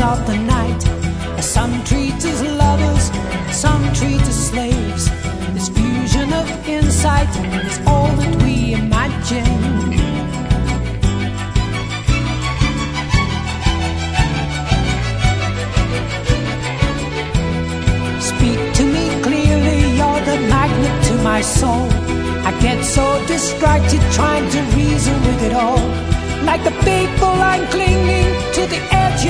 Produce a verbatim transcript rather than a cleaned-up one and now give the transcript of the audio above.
of the night. Some treat as lovers, some treat as slaves. This fusion of insight is all that we imagine. Speak to me clearly, you're the magnet to my soul. I get so distracted trying to reason with it all. Like the people I'm clinging to the edge